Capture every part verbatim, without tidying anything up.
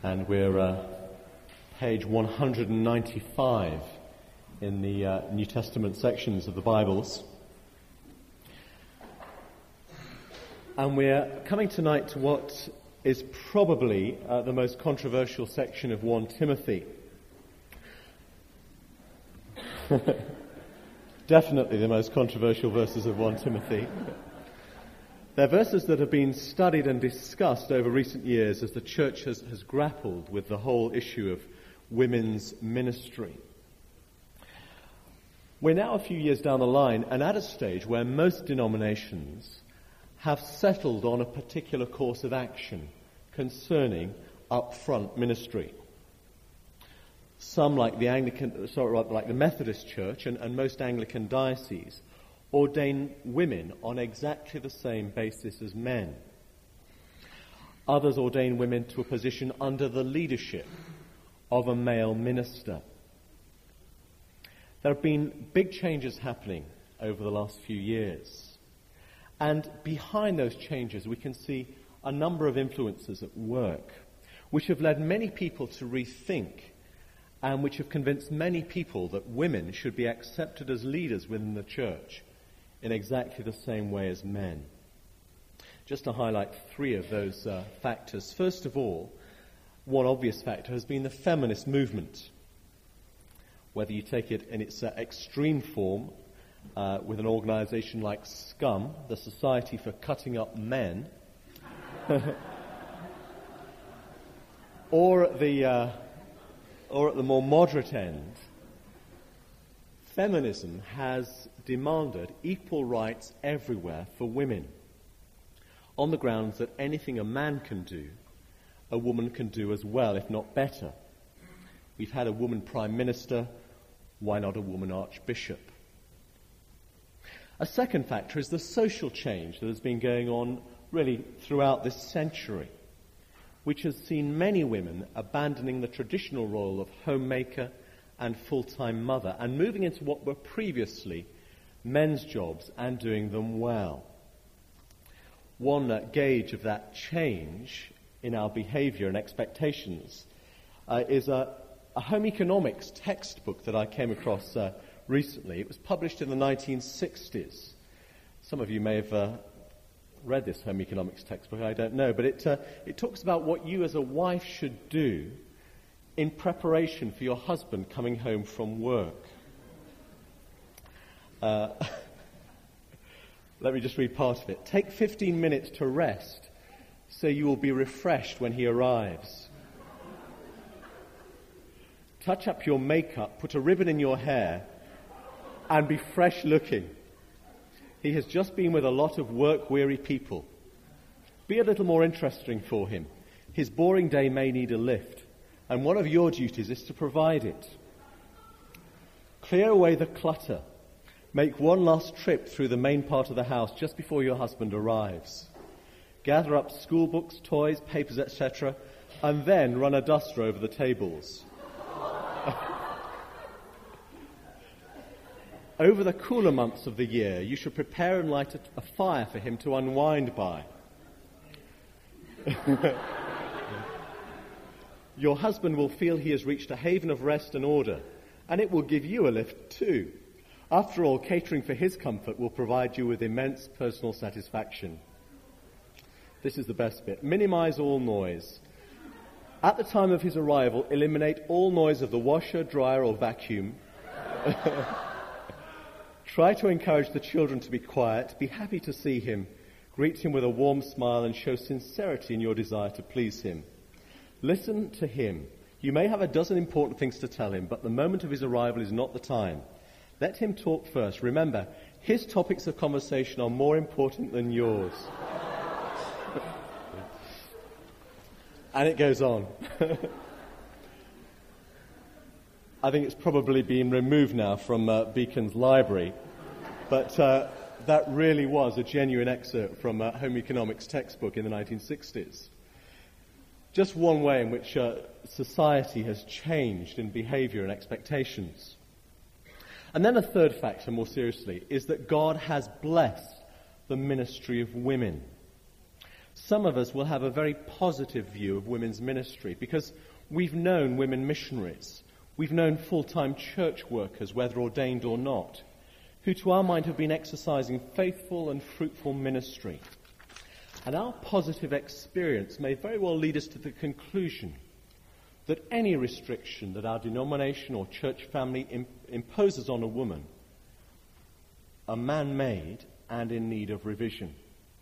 and we're uh, page one hundred ninety-five in the uh, New Testament sections of the Bibles. And we're coming tonight to what is probably uh, the most controversial section of First Timothy. Definitely the most controversial verses of First Timothy. They're verses that have been studied and discussed over recent years as the church has, has grappled with the whole issue of women's ministry. We're now a few years down the line and at a stage where most denominations have settled on a particular course of action concerning upfront ministry. Some, like the Anglican, sorry, like the Methodist Church and, and most Anglican dioceses, ordain women on exactly the same basis as men. Others ordain women to a position under the leadership of a male minister. There have been big changes happening over the last few years. And behind those changes we can see a number of influences at work, which have led many people to rethink and which have convinced many people that women should be accepted as leaders within the church in exactly the same way as men. Just to highlight three of those uh, factors. First of all, one obvious factor has been the feminist movement. Whether you take it in its uh, extreme form uh, with an organisation like SCUM, the Society for Cutting Up Men, or at the uh, or at the more moderate end, feminism has demanded equal rights everywhere for women, on the grounds that anything a man can do, a woman can do as well, if not better. We've had a woman prime minister, why not a woman archbishop? A second factor is the social change that has been going on really throughout this century, which has seen many women abandoning the traditional role of homemaker and full-time mother and moving into what were previously men's jobs and doing them well. One uh, gauge of that change in our behaviour and expectations uh, is a, a home economics textbook that I came across uh, recently. It was published in the nineteen sixties. Some of you may have uh, read this home economics textbook, I don't know, but it, uh, it talks about what you as a wife should do in preparation for your husband coming home from work. Uh, let me just read part of it. Take fifteen minutes to rest so you will be refreshed when he arrives. Touch up your makeup, put a ribbon in your hair, and be fresh looking. He has just been with a lot of work-weary people. Be a little more interesting for him. His boring day may need a lift, and one of your duties is to provide it. Clear away the clutter. Make one last trip through the main part of the house just before your husband arrives. Gather up school books, toys, papers, et cetera, and then run a duster over the tables. Over the cooler months of the year, you should prepare and light a, a fire for him to unwind by. Your husband will feel he has reached a haven of rest and order, and it will give you a lift too. After all, catering for his comfort will provide you with immense personal satisfaction. This is the best bit. Minimize all noise. At the time of his arrival, eliminate all noise of the washer, dryer, or vacuum. Try to encourage the children to be quiet. Be happy to see him. Greet him with a warm smile and show sincerity in your desire to please him. Listen to him. You may have a dozen important things to tell him, but the moment of his arrival is not the time. Let him talk first. Remember, his topics of conversation are more important than yours. And it goes on. I think it's probably been removed now from uh, Beacon's library, but uh, that really was a genuine excerpt from a home economics textbook in the nineteen sixties. Just one way in which uh, society has changed in behaviour and expectations. And then a third factor, more seriously, is that God has blessed the ministry of women. Some of us will have a very positive view of women's ministry because we've known women missionaries. We've known full-time church workers, whether ordained or not, who to our mind have been exercising faithful and fruitful ministry. And our positive experience may very well lead us to the conclusion that any restriction that our denomination or church family imp- imposes on a woman are man-made and in need of revision.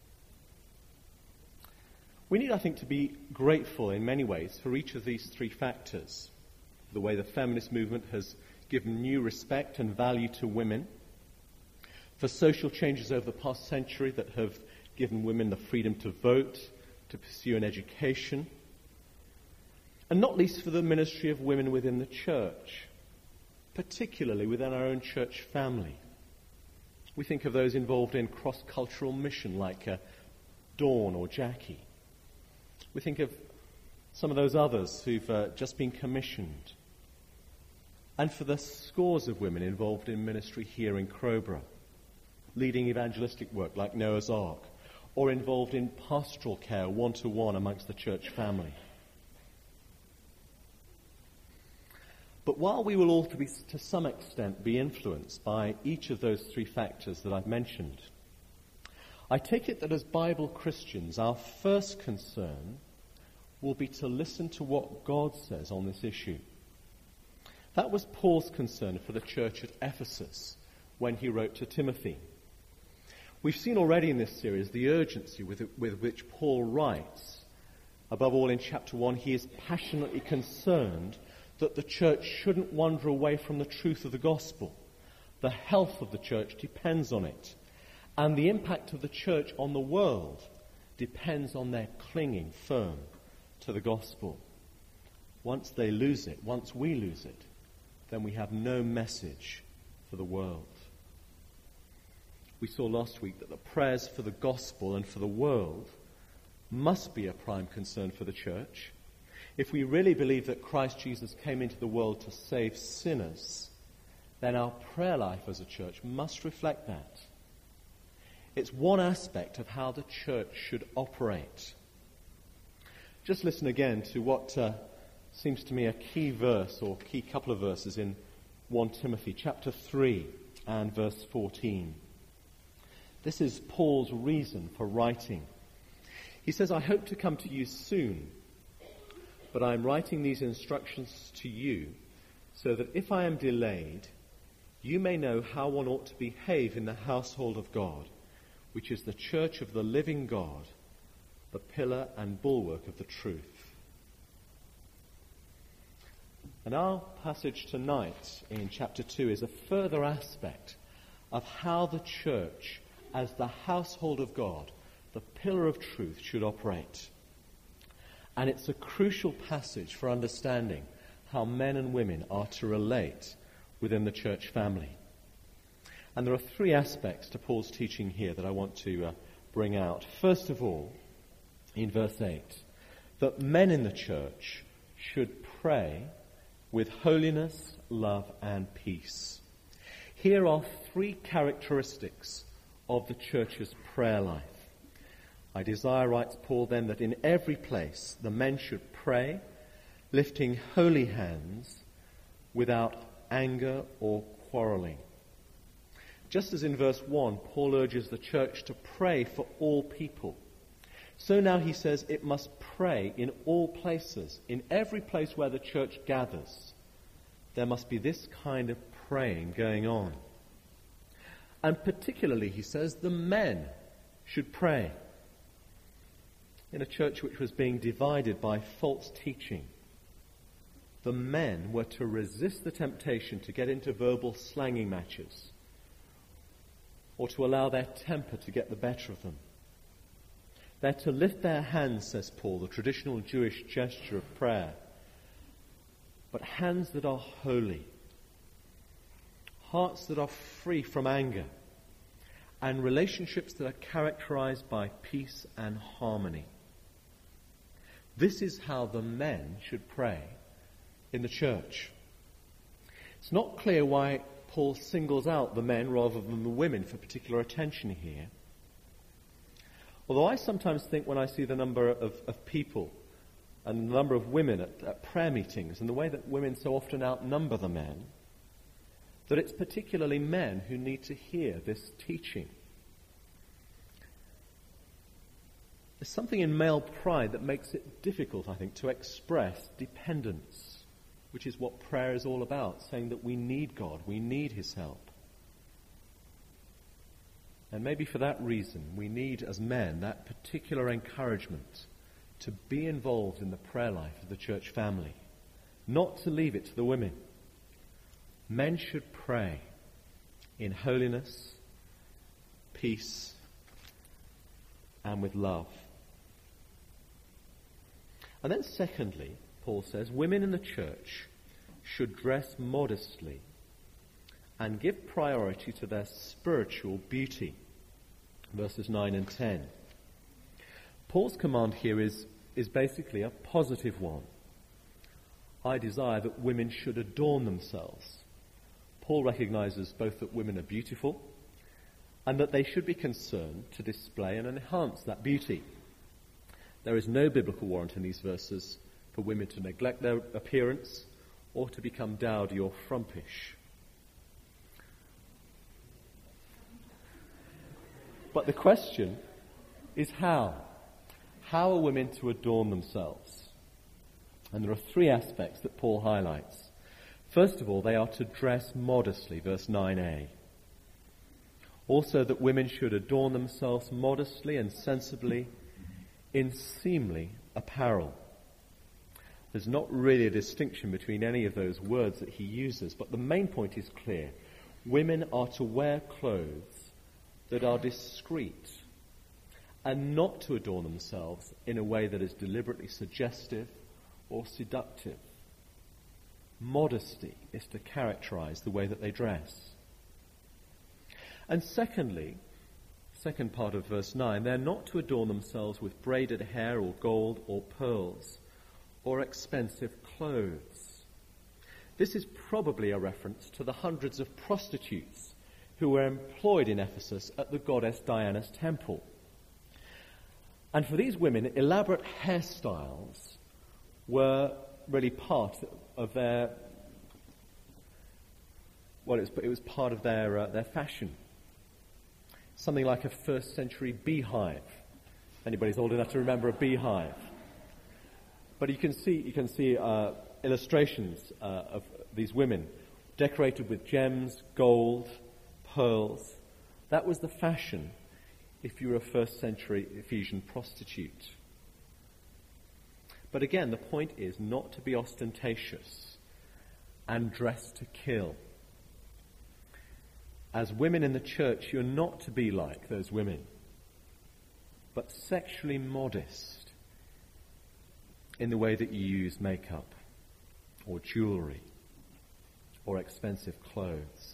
We need, I think, to be grateful in many ways for each of these three factors. The way the feminist movement has given new respect and value to women, for social changes over the past century that have given women the freedom to vote, to pursue an education, and not least for the ministry of women within the church, particularly within our own church family. We think of those involved in cross-cultural mission like uh, Dawn or Jackie. We think of some of those others who've uh, just been commissioned. And for the scores of women involved in ministry here in Crowborough, leading evangelistic work like Noah's Ark, or involved in pastoral care one-to-one amongst the church family. But while we will all to, be, to some extent be influenced by each of those three factors that I've mentioned, I take it that as Bible Christians, our first concern will be to listen to what God says on this issue. That was Paul's concern for the church at Ephesus when he wrote to Timothy. We've seen already in this series the urgency with, with which Paul writes. Above all, in chapter one, he is passionately concerned that the church shouldn't wander away from the truth of the gospel. The health of the church depends on it. And the impact of the church on the world depends on their clinging firm to the gospel. Once they lose it, once we lose it, then we have no message for the world. We saw last week that the prayers for the gospel and for the world must be a prime concern for the church. If we really believe that Christ Jesus came into the world to save sinners, then our prayer life as a church must reflect that. It's one aspect of how the church should operate. Just listen again to what uh, seems to me a key verse or key couple of verses in First Timothy chapter three and verse fourteen. This is Paul's reason for writing. He says, I hope to come to you soon, but I am writing these instructions to you so that if I am delayed, you may know how one ought to behave in the household of God, which is the church of the living God, the pillar and bulwark of the truth. And our passage tonight in chapter two is a further aspect of how the church, as the household of God, the pillar of truth, should operate. And it's a crucial passage for understanding how men and women are to relate within the church family. And there are three aspects to Paul's teaching here that I want to uh, bring out. First of all, in verse eight, that men in the church should pray with holiness, love, and peace. Here are three characteristics of the church's prayer life. I desire, writes Paul, then, that in every place the men should pray, lifting holy hands without anger or quarreling. Just as in verse one, Paul urges the church to pray for all people, so now he says it must pray in all places. In every place where the church gathers, there must be this kind of praying going on. And particularly, he says, the men should pray. In a church which was being divided by false teaching, the men were to resist the temptation to get into verbal slanging matches or to allow their temper to get the better of them. They're to lift their hands, says Paul, the traditional Jewish gesture of prayer, but hands that are holy, hearts that are free from anger, and relationships that are characterized by peace and harmony. This is how the men should pray in the church. It's not clear why Paul singles out the men rather than the women for particular attention here. Although I sometimes think when I see the number of, of people and the number of women at, at prayer meetings and the way that women so often outnumber the men, that it's particularly men who need to hear this teaching. There's something in male pride that makes it difficult, I think, to express dependence, which is what prayer is all about, saying that we need God, we need his help. And maybe for that reason, we need, as men, that particular encouragement to be involved in the prayer life of the church family, not to leave it to the women. Men should pray in holiness, peace, and with love. And then secondly, Paul says, women in the church should dress modestly and give priority to their spiritual beauty. Verses nine and ten. Paul's command here is, is basically a positive one. I desire that women should adorn themselves. Paul recognizes both that women are beautiful and that they should be concerned to display and enhance that beauty. There is no biblical warrant in these verses for women to neglect their appearance or to become dowdy or frumpish. But the question is how? How are women to adorn themselves? And there are three aspects that Paul highlights. First of all, they are to dress modestly, verse nine a. Also that women should adorn themselves modestly and sensibly in seemly apparel. There's not really a distinction between any of those words that he uses, but the main point is clear. Women are to wear clothes that are discreet and not to adorn themselves in a way that is deliberately suggestive or seductive. Modesty is to characterize the way that they dress. And secondly, second part of verse nine, they're not to adorn themselves with braided hair or gold or pearls or expensive clothes. This is probably a reference to the hundreds of prostitutes who were employed in Ephesus at the goddess Diana's temple. And for these women, elaborate hairstyles were really part of their, well, it was, it was part of their uh, their fashion. Something like a first century beehive. Anybody's old enough to remember a beehive. But you can see you can see uh, illustrations uh, of these women decorated with gems, gold, pearls. That was the fashion if you were a first century Ephesian prostitute. But again, the point is not to be ostentatious and dress to kill. As women in the church, you're not to be like those women, but sexually modest in the way that you use makeup or jewelry or expensive clothes.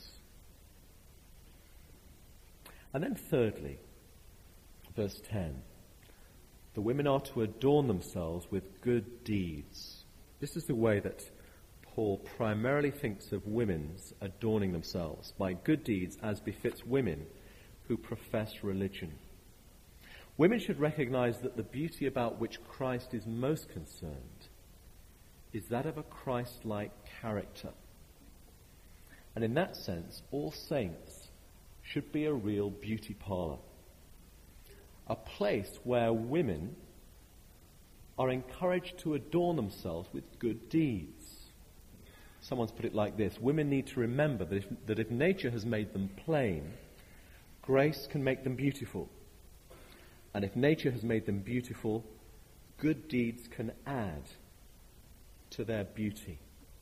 And then thirdly, verse ten, the women are to adorn themselves with good deeds. This is the way that Paul primarily thinks of women's adorning themselves, by good deeds as befits women who profess religion. Women should recognize that the beauty about which Christ is most concerned is that of a Christ-like character. And in that sense, all saints should be a real beauty parlor, a place where women are encouraged to adorn themselves with good deeds. Someone's put it like this: women need to remember that if, that if nature has made them plain, grace can make them beautiful. And if nature has made them beautiful, good deeds can add to their beauty.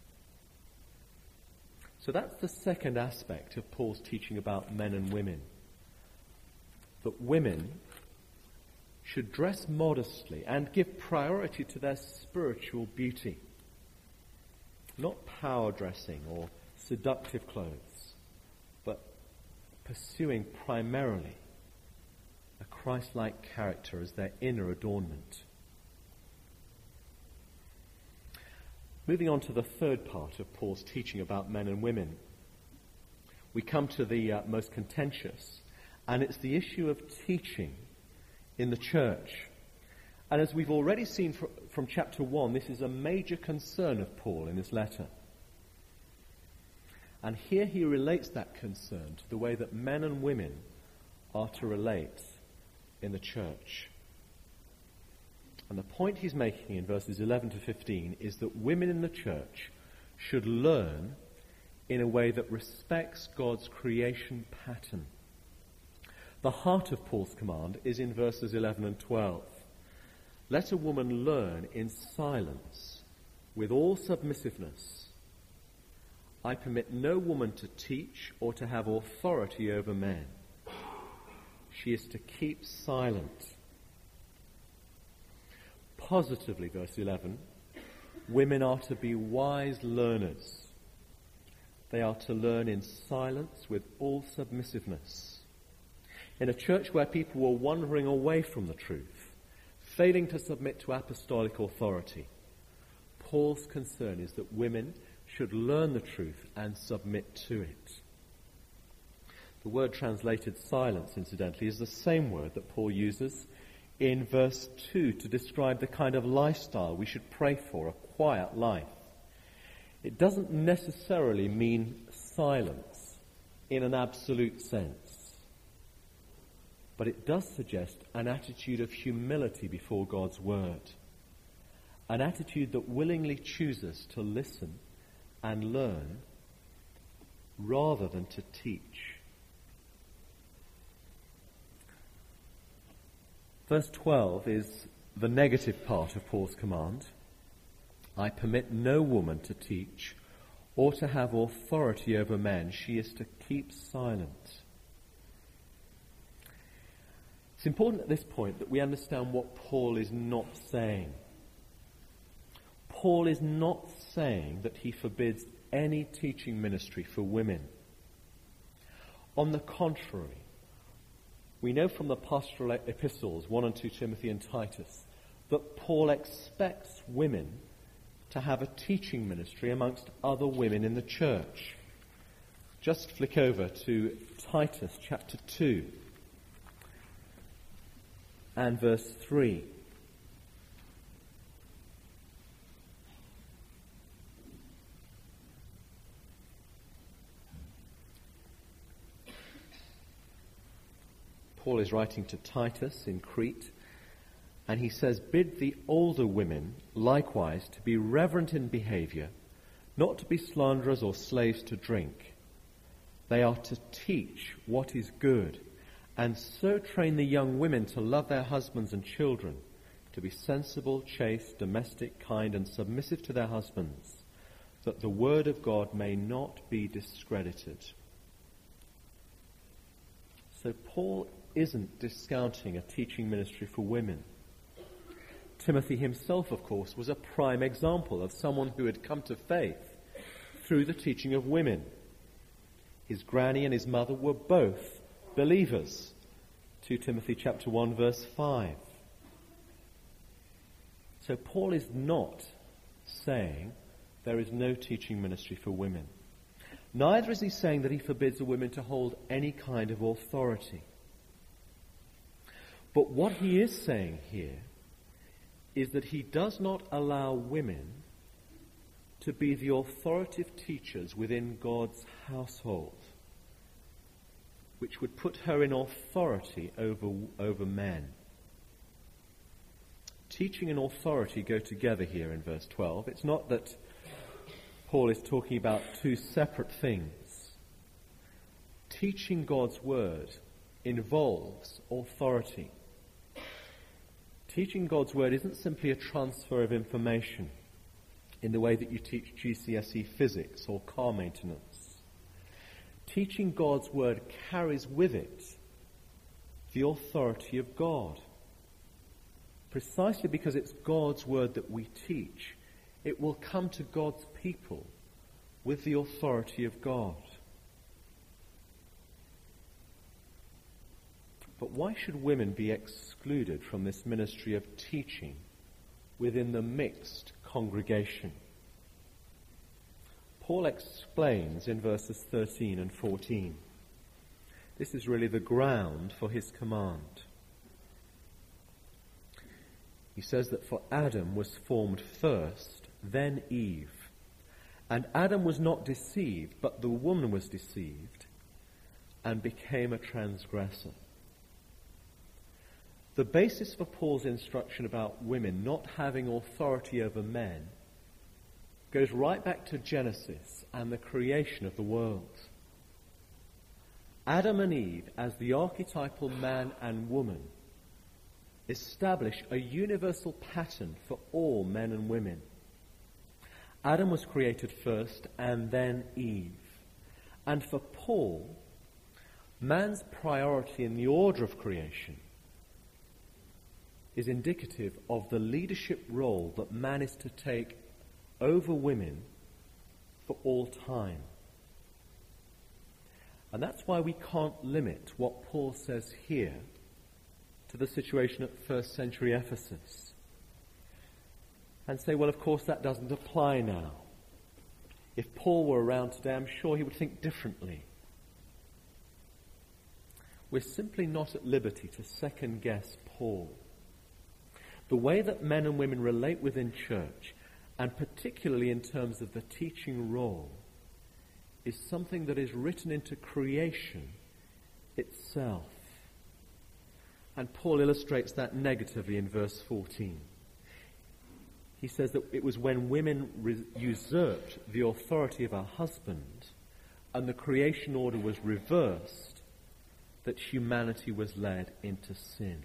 So that's the second aspect of Paul's teaching about men and women. That women should dress modestly and give priority to their spiritual beauty. Not power dressing or seductive clothes, but pursuing primarily a Christ-like character as their inner adornment. Moving on to the third part of Paul's teaching about men and women, we come to the uh, most contentious, and it's the issue of teaching in the church. And as we've already seen fr- from chapter one, this is a major concern of Paul in his letter. And here he relates that concern to the way that men and women are to relate in the church. And the point he's making in verses eleven to fifteen is that women in the church should learn in a way that respects God's creation pattern. The heart of Paul's command is in verses eleven and twelve. Let a woman learn in silence, with all submissiveness. I permit no woman to teach or to have authority over men. She is to keep silent. Positively, verse eleven, women are to be wise learners. They are to learn in silence with all submissiveness. In a church where people were wandering away from the truth, failing to submit to apostolic authority, Paul's concern is that women should learn the truth and submit to it. The word translated silence, incidentally, is the same word that Paul uses in verse two to describe the kind of lifestyle we should pray for, a quiet life. It doesn't necessarily mean silence in an absolute sense, but it does suggest an attitude of humility before God's word, an attitude that willingly chooses to listen and learn rather than to teach. Verse twelve is the negative part of Paul's command. I permit no woman to teach or to have authority over men. She is to keep silent. It's important at this point that we understand what Paul is not saying. Paul is not saying that he forbids any teaching ministry for women. On the contrary, we know from the pastoral epistles, one and two Timothy and Titus, that Paul expects women to have a teaching ministry amongst other women in the church. Just flick over to Titus chapter two and verse three. Paul is writing to Titus in Crete, and he says, bid the older women likewise to be reverent in behavior, not to be slanderers or slaves to drink. They are to teach what is good, and so train the young women to love their husbands and children, to be sensible, chaste, domestic, kind, and submissive to their husbands, that the word of God may not be discredited. So Paul isn't discounting a teaching ministry for women. Timothy himself, of course, was a prime example of someone who had come to faith through the teaching of women. His granny and his mother were both believers. Second Timothy chapter one, verse five. So Paul is not saying there is no teaching ministry for women. Neither is he saying that he forbids a woman to hold any kind of authority. But what he is saying here is that he does not allow women to be the authoritative teachers within God's household, which would put her in authority over, over men. Teaching and authority go together here in verse twelve. It's not that Paul is talking about two separate things. Teaching God's word involves authority. Teaching God's word isn't simply a transfer of information in the way that you teach G C S E physics or car maintenance. Teaching God's word carries with it the authority of God. Precisely because it's God's word that we teach, it will come to God's people with the authority of God. But why should women be excluded from this ministry of teaching within the mixed congregation? Paul explains in verses thirteen and fourteen. This is really the ground for his command. He says that for Adam was formed first, then Eve. And Adam was not deceived, but the woman was deceived and became a transgressor. The basis for Paul's instruction about women not having authority over men goes right back to Genesis and the creation of the world. Adam and Eve, as the archetypal man and woman, establish a universal pattern for all men and women. Adam was created first and then Eve. And for Paul, man's priority in the order of creation is indicative of the leadership role that man is to take over women for all time. And that's why we can't limit what Paul says here to the situation at first century Ephesus and say, well, of course that doesn't apply now. If Paul were around today, I'm sure he would think differently. We're simply not at liberty to second guess Paul. The way that men and women relate within church, and particularly in terms of the teaching role, is something that is written into creation itself. And Paul illustrates that negatively in verse fourteen. He says that it was when women re- usurped the authority of her husband and the creation order was reversed that humanity was led into sin.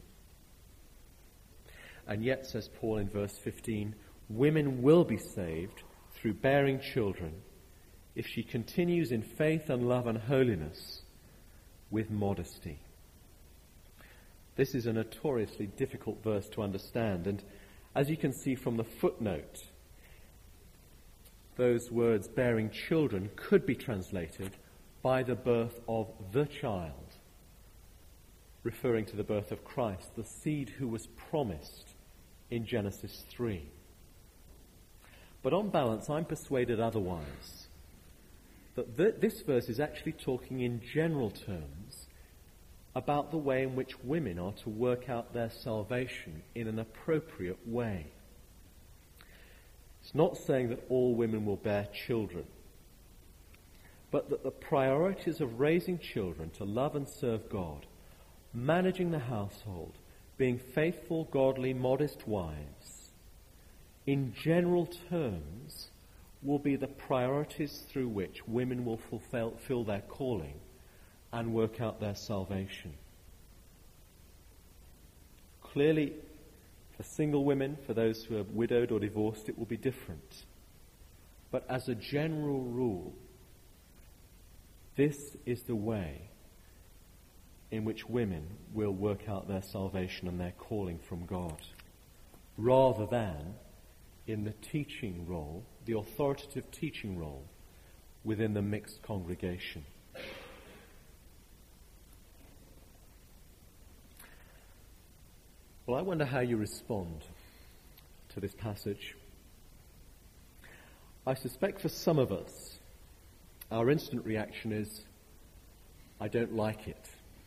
And yet, says Paul in verse fifteen, women will be saved through bearing children if she continues in faith and love and holiness with modesty. This is a notoriously difficult verse to understand, and as you can see from the footnote, those words, bearing children, could be translated by the birth of the child, referring to the birth of Christ, the seed who was promised in Genesis three. But on balance, I'm persuaded otherwise, that th- this verse is actually talking in general terms about the way in which women are to work out their salvation in an appropriate way. It's not saying that all women will bear children, but that the priorities of raising children to love and serve God, managing the household, being faithful, godly, modest wives, in general terms, will be the priorities through which women will fulfill, fulfill their calling and work out their salvation. Clearly, for single women, for those who are widowed or divorced, it will be different. But as a general rule, this is the way in which women will work out their salvation and their calling from God, rather than in the teaching role, the authoritative teaching role within the mixed congregation. Well, I wonder how you respond to this passage. I suspect for some of us, our instant reaction is, I don't like it.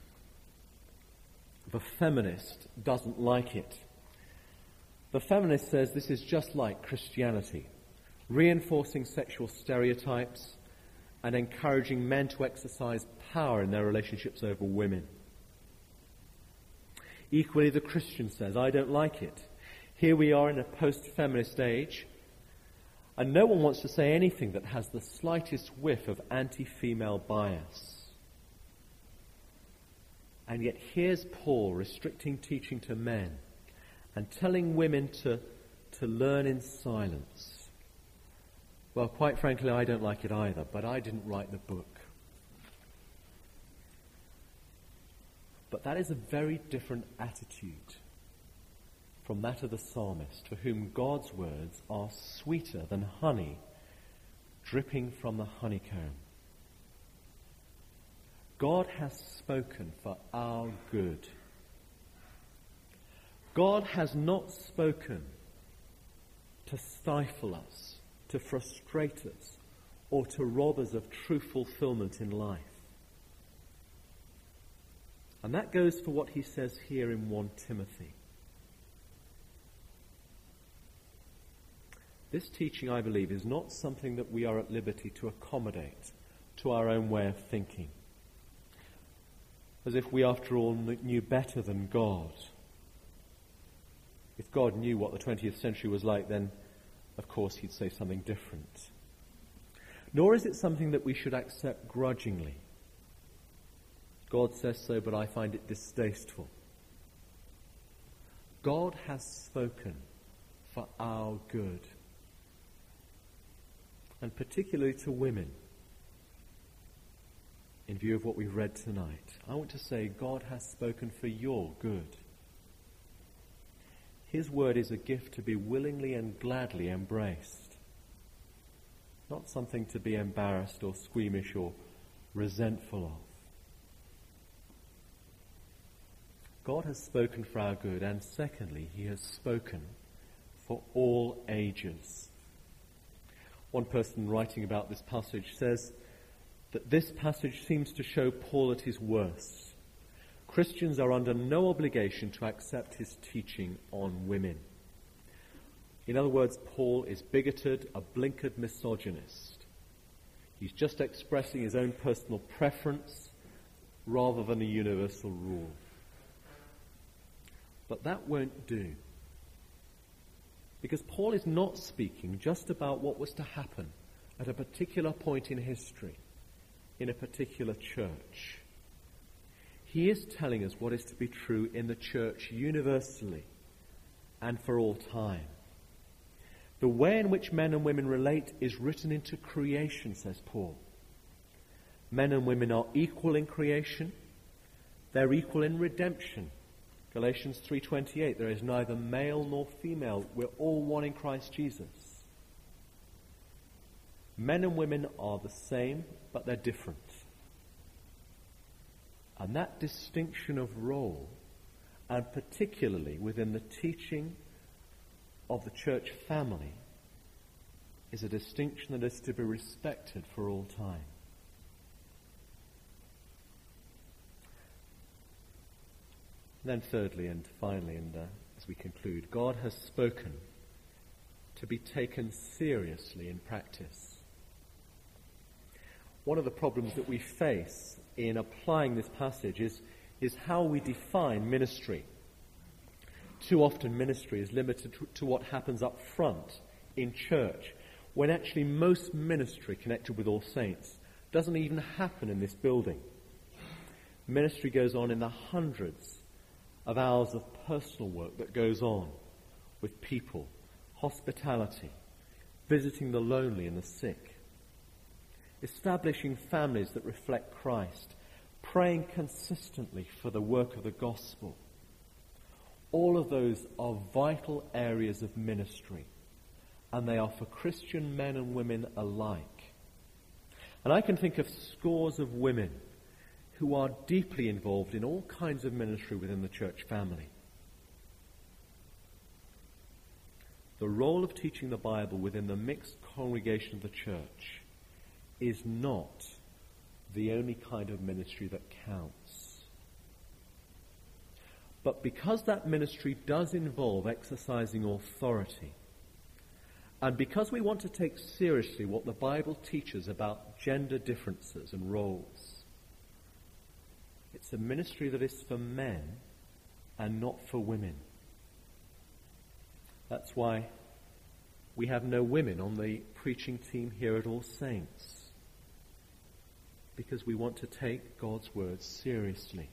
The feminist doesn't like it. The feminist says this is just like Christianity, reinforcing sexual stereotypes and encouraging men to exercise power in their relationships over women. Equally, the Christian says, I don't like it. Here we are in a post-feminist age, and no one wants to say anything that has the slightest whiff of anti-female bias. And yet here's Paul restricting teaching to men and telling women to, to learn in silence. Well, quite frankly, I don't like it either, but I didn't write the book. But that is a very different attitude from that of the psalmist, for whom God's words are sweeter than honey dripping from the honeycomb. God has spoken for our good. God has not spoken to stifle us, to frustrate us, or to rob us of true fulfillment in life. And that goes for what he says here in First Timothy. This teaching, I believe, is not something that we are at liberty to accommodate to our own way of thinking, as if we, after all, knew better than God. If God knew what the twentieth century was like, then, of course, he'd say something different. Nor is it something that we should accept grudgingly. God says so, but I find it distasteful. God has spoken for our good, and particularly to women. In view of what we've read tonight, I want to say God has spoken for your good. His word is a gift to be willingly and gladly embraced, not something to be embarrassed or squeamish or resentful of. God has spoken for our good, and secondly, he has spoken for all ages. One person writing about this passage says that this passage seems to show Paul at his worst. Christians are under no obligation to accept his teaching on women. In other words, Paul is bigoted, a blinkered misogynist. He's just expressing his own personal preference rather than a universal rule. But that won't do. Because Paul is not speaking just about what was to happen at a particular point in history, in a particular church. He is telling us what is to be true in the church universally and for all time. The way in which men and women relate is written into creation, says Paul. Men and women are equal in creation. They're equal in redemption. Galatians three twenty-eight, there is neither male nor female. We're all one in Christ Jesus. Men and women are the same, but they're different. And that distinction of role, and particularly within the teaching of the church family, is a distinction that is to be respected for all time. And then thirdly and finally, and uh, as we conclude, God has spoken to be taken seriously in practice. One of the problems that we face in applying this passage is, is how we define ministry. Too often ministry is limited to, to what happens up front in church, when actually most ministry connected with All Saints doesn't even happen in this building. Ministry goes on in the hundreds of hours of personal work that goes on with people, hospitality, visiting the lonely and the sick, establishing families that reflect Christ, praying consistently for the work of the gospel. All of those are vital areas of ministry, and they are for Christian men and women alike. And I can think of scores of women who are deeply involved in all kinds of ministry within the church family. The role of teaching the Bible within the mixed congregation of the church is not the only kind of ministry that counts. But because that ministry does involve exercising authority, and because we want to take seriously what the Bible teaches about gender differences and roles, it's a ministry that is for men and not for women. That's why we have no women on the preaching team here at All Saints, because we want to take God's word seriously.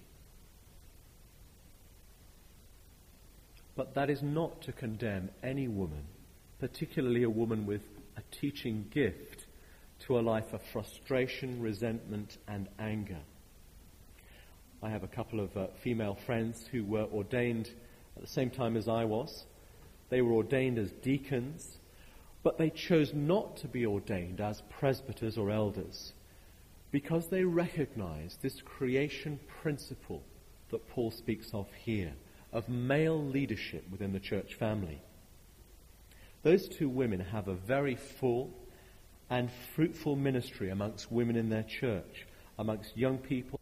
But that is not to condemn any woman, particularly a woman with a teaching gift, to a life of frustration, resentment, and anger. I have a couple of uh, female friends who were ordained at the same time as I was. They were ordained as deacons, but they chose not to be ordained as presbyters or elders because they recognized this creation principle that Paul speaks of here, of male leadership within the church family. Those two women have a very full and fruitful ministry amongst women in their church, amongst young people,